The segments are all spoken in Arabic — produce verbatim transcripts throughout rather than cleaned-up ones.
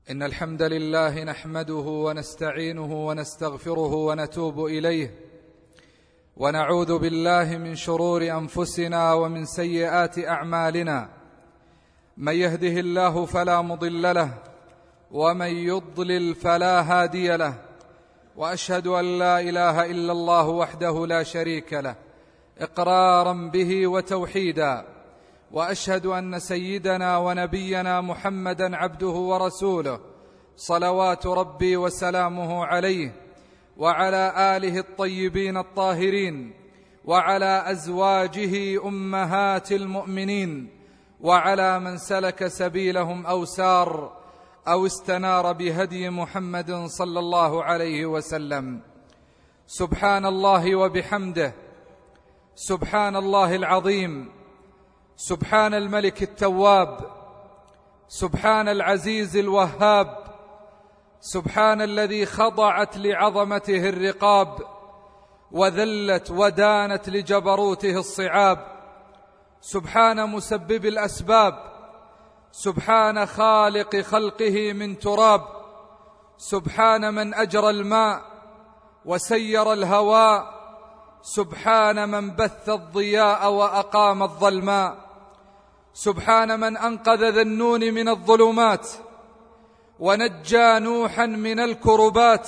إن الحمد لله نحمده ونستعينه ونستغفره ونتوب إليه، ونعوذ بالله من شرور أنفسنا ومن سيئات أعمالنا. من يهده الله فلا مضل له، ومن يضلل فلا هادي له، وأشهد أن لا إله إلا الله وحده لا شريك له إقرارا به وتوحيدا، وأشهد أن سيدنا ونبينا محمدا عبده ورسوله صلوات ربي وسلامه عليه، وعلى آله الطيبين الطاهرين، وعلى أزواجه أمهات المؤمنين، وعلى من سلك سبيلهم أو سار أو استنار بهدي محمد صلى الله عليه وسلم. سبحان الله وبحمده، سبحان الله العظيم، سبحان الملك التواب، سبحان العزيز الوهاب، سبحان الذي خضعت لعظمته الرقاب، وذلت ودانت لجبروته الصعاب، سبحان مسبب الأسباب، سبحان خالق خلقه من تراب، سبحان من أجرى الماء وسير الهواء، سبحان من بث الضياء وأقام الظلماء، سبحان من أنقذ ذا النون من الظلمات ونجى نوحا من الكربات،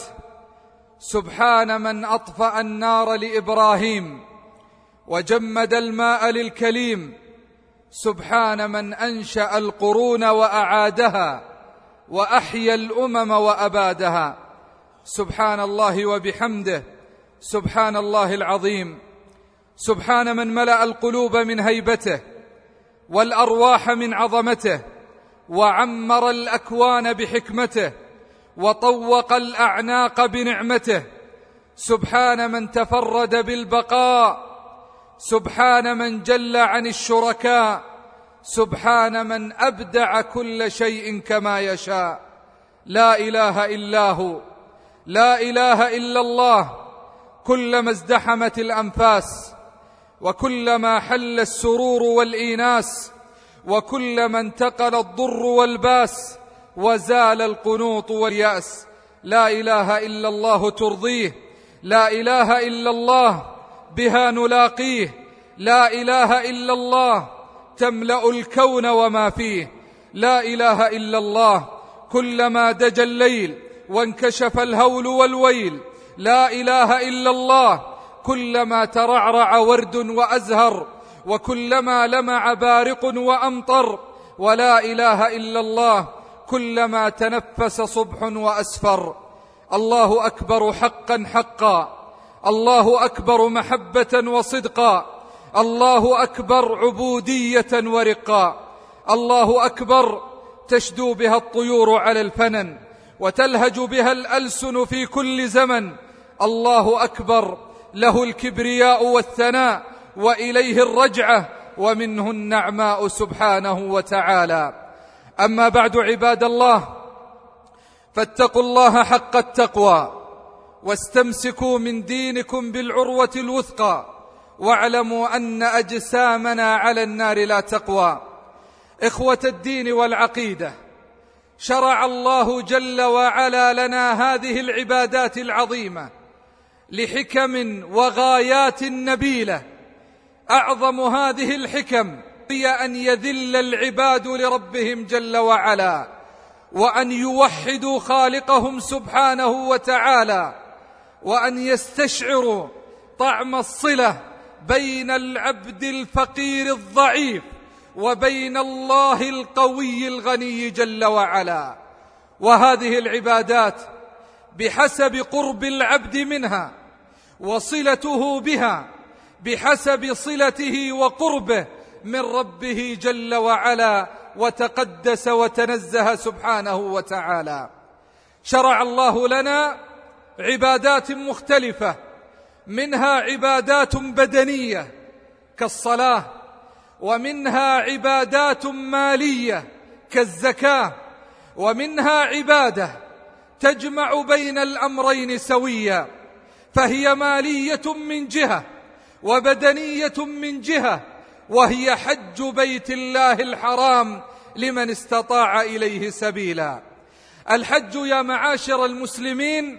سبحان من أطفأ النار لإبراهيم وجمد الماء للكليم، سبحان من أنشأ القرون وأعادها وأحيا الأمم وأبادها. سبحان الله وبحمده، سبحان الله العظيم، سبحان من ملأ القلوب من هيبته والأرواح من عظمته، وعمر الأكوان بحكمته، وطوق الأعناق بنعمته. سبحان من تفرد بالبقاء، سبحان من جل عن الشركاء، سبحان من أبدع كل شيء كما يشاء. لا إله إلا هو، لا إله إلا الله. كلما ازدحمت الأنفاس، وكلما حل السرور والإيناس، وكلما انتقل الضر والباس، وزال القنوط واليأس. لا إله إلا الله ترضيه، لا إله إلا الله بها نلاقيه، لا إله إلا الله تملأ الكون وما فيه. لا إله إلا الله كلما دجى الليل وانكشف الهول والويل، لا إله إلا الله كلما ترعرع ورد وأزهر، وكلما لمع بارق وأمطر، ولا إله إلا الله كلما تنفس صبح وأسفر. الله أكبر حقا حقا، الله أكبر محبة وصدقا، الله أكبر عبودية ورقا، الله أكبر تشدو بها الطيور على الفنن، وتلهج بها الألسن في كل زمن. الله أكبر له الكبرياء والثناء، وإليه الرجعة، ومنه النعماء سبحانه وتعالى. أما بعد عباد الله، فاتقوا الله حق التقوى، واستمسكوا من دينكم بالعروة الوثقى، واعلموا أن أجسامنا على النار لا تقوى. إخوة الدين والعقيدة، شرع الله جل وعلا لنا هذه العبادات العظيمة لحكم وغايات نبيلة. أعظم هذه الحكم هي أن يذل العباد لربهم جل وعلا، وأن يوحدوا خالقهم سبحانه وتعالى، وأن يستشعروا طعم الصلة بين العبد الفقير الضعيف وبين الله القوي الغني جل وعلا. وهذه العبادات بحسب قرب العبد منها وصلته بها، بحسب صلته وقربه من ربه جل وعلا، وتقدس وتنزه سبحانه وتعالى. شرع الله لنا عبادات مختلفة، منها عبادات بدنية كالصلاة، ومنها عبادات مالية كالزكاة، ومنها عبادة تجمع بين الأمرين سويا، فهي مالية من جهة وبدنية من جهة، وهي حج بيت الله الحرام لمن استطاع إليه سبيلا. الحج يا معاشر المسلمين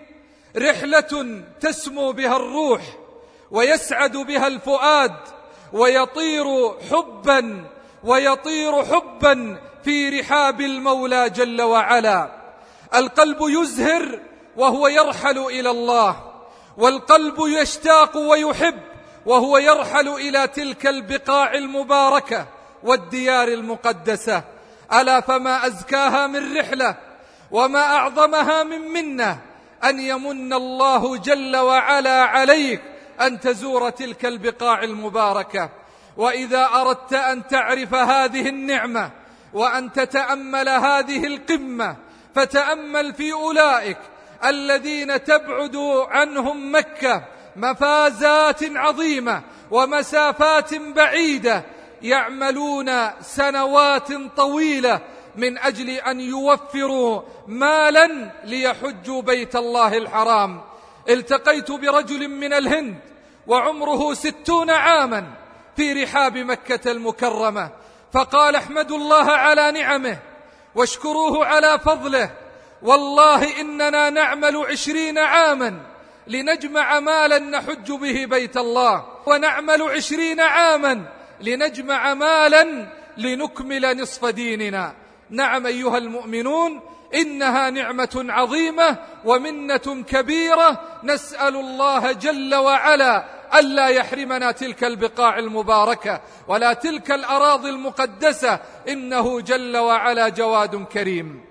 رحلة تسمو بها الروح ويسعد بها الفؤاد ويطير حبا ويطير حبا في رحاب المولى جل وعلا. القلب يزهر وهو يرحل إلى الله، والقلب يشتاق ويحب وهو يرحل إلى تلك البقاع المباركة والديار المقدسة. ألا فما أزكاها من رحلة وما أعظمها من منة أن يمن الله جل وعلا عليك أن تزور تلك البقاع المباركة. وإذا أردت أن تعرف هذه النعمة وأن تتأمل هذه القمة فتأمل في أولئك الذين تبعد عنهم مكة مفازات عظيمة ومسافات بعيدة، يعملون سنوات طويلة من أجل أن يوفروا مالا ليحجوا بيت الله الحرام. التقيت برجل من الهند وعمره ستون عاما في رحاب مكة المكرمة، فقال: احمدوا الله على نعمه واشكروه على فضله، والله إننا نعمل عشرين عاما لنجمع مالا نحج به بيت الله، ونعمل عشرين عاما لنجمع مالا لنكمل نصف ديننا. نعم أيها المؤمنون، إنها نعمة عظيمة ومنة كبيرة، نسأل الله جل وعلا ألا يحرمنا تلك البقاع المباركة ولا تلك الأراضي المقدسة، إنه جل وعلا جواد كريم.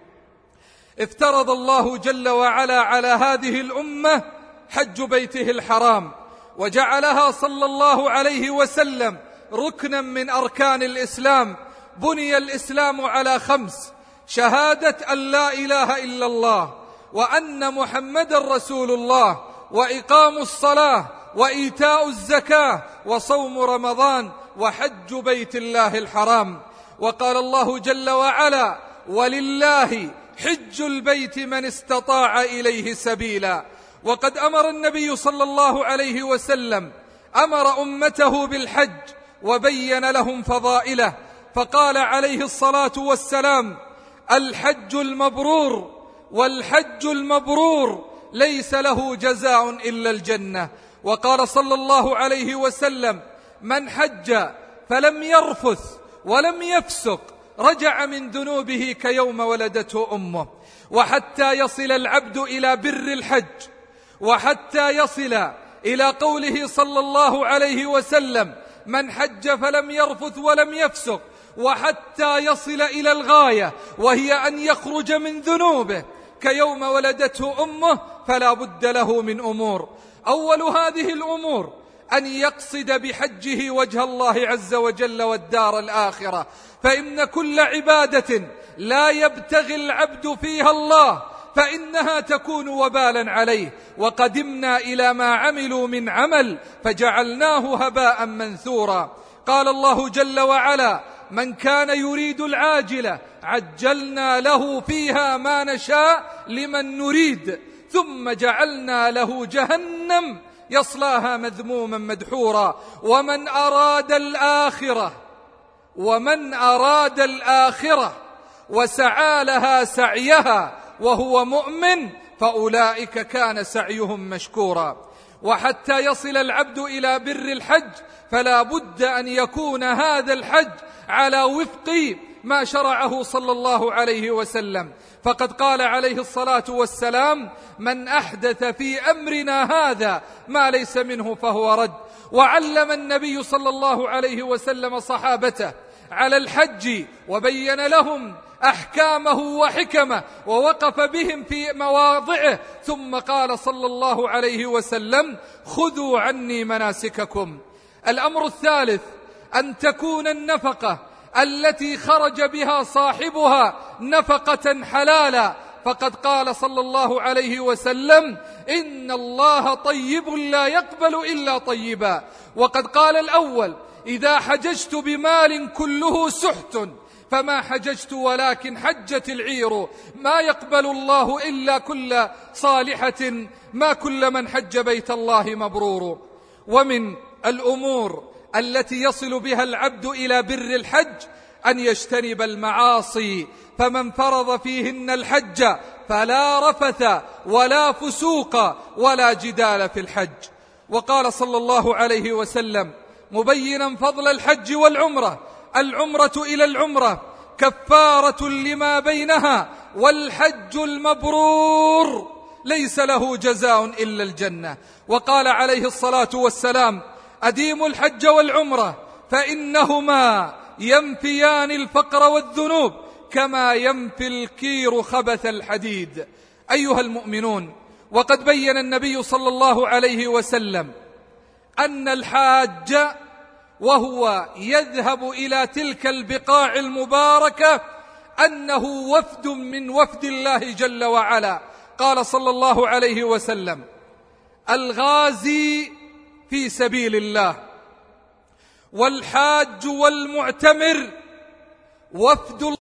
افترض الله جل وعلا على هذه الأمة حج بيته الحرام، وجعلها صلى الله عليه وسلم ركنا من أركان الإسلام. بني الإسلام على خمس: شهادة أن لا إله إلا الله وأن محمد رسول الله، وإقام الصلاة، وإيتاء الزكاة، وصوم رمضان، وحج بيت الله الحرام. وقال الله جل وعلا: ولله حج البيت من استطاع إليه سبيلا. وقد أمر النبي صلى الله عليه وسلم أمر أمته بالحج وبين لهم فضائله، فقال عليه الصلاة والسلام: الحج المبرور، والحج المبرور ليس له جزاء إلا الجنة. وقال صلى الله عليه وسلم: من حج فلم يرفث ولم يفسق رجع من ذنوبه كيوم ولدته أمه. وحتى يصل العبد إلى بر الحج، وحتى يصل إلى قوله صلى الله عليه وسلم: من حج فلم يرفث ولم يفسق، وحتى يصل إلى الغاية وهي أن يخرج من ذنوبه كيوم ولدته أمه، فلا بد له من أمور. أول هذه الأمور أن يقصد بحجه وجه الله عز وجل والدار الآخرة، فإن كل عبادة لا يبتغي العبد فيها الله فإنها تكون وبالا عليه. وقدمنا إلى ما عملوا من عمل فجعلناه هباء منثورا. قال الله جل وعلا: من كان يريد العاجلة عجلنا له فيها ما نشاء لمن نريد ثم جعلنا له جهنم يصلاها مذموما مدحورا. ومن أراد الآخرة ومن أراد الآخرة وسعى لها سعيها وهو مؤمن فأولئك كان سعيهم مشكورا. وحتى يصل العبد إلى بر الحج فلا بد أن يكون هذا الحج على وفق ما شرعه صلى الله عليه وسلم، فقد قال عليه الصلاة والسلام: من أحدث في أمرنا هذا ما ليس منه فهو رد. وعلم النبي صلى الله عليه وسلم صحابته على الحج وبين لهم أحكامه وحكمه ووقف بهم في مواضعه، ثم قال صلى الله عليه وسلم: خذوا عني مناسككم. الأمر الثالث أن تكون النفقة التي خرج بها صاحبها نفقة حلالا، فقد قال صلى الله عليه وسلم: إن الله طيب لا يقبل إلا طيبا. وقد قال الأول: إذا حججت بمال كله سحت فما حججت ولكن حجت العير، ما يقبل الله إلا كل صالحة، ما كل من حج بيت الله مبرور. ومن الأمور التي يصل بها العبد إلى بر الحج أن يجتنب المعاصي، فمن فرض فيهن الحج فلا رفث ولا فسوق ولا جدال في الحج. وقال صلى الله عليه وسلم مبينا فضل الحج والعمرة: العمرة إلى العمرة كفارة لما بينها، والحج المبرور ليس له جزاء إلا الجنة. وقال عليه الصلاة والسلام: أديموا الحج والعمرة فإنهما ينفيان الفقر والذنوب كما ينفي الكير خبث الحديد. أيها المؤمنون، وقد بين النبي صلى الله عليه وسلم أن الحاج وهو يذهب إلى تلك البقاع المباركة أنه وفد من وفد الله جل وعلا. قال صلى الله عليه وسلم: الغازي في سبيل الله والحاج والمعتمر وفد